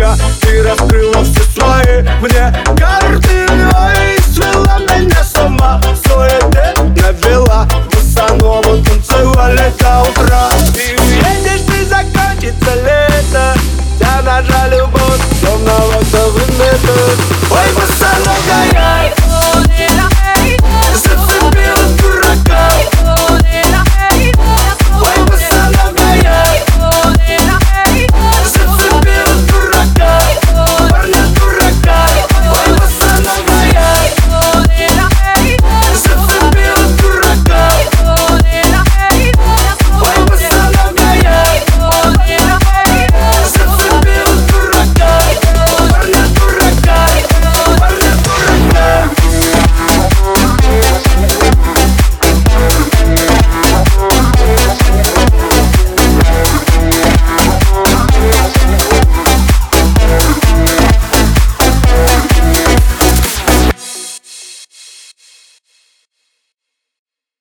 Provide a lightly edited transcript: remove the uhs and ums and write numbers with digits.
тебя. Ты раскрыла все свои мне карты, ой, свела меня с ума. Суете навела, босанову танцевали до утра. Ты уедешь, ты закончится лето, вся наша любовь, словно в это вымета. Ой, босоногая,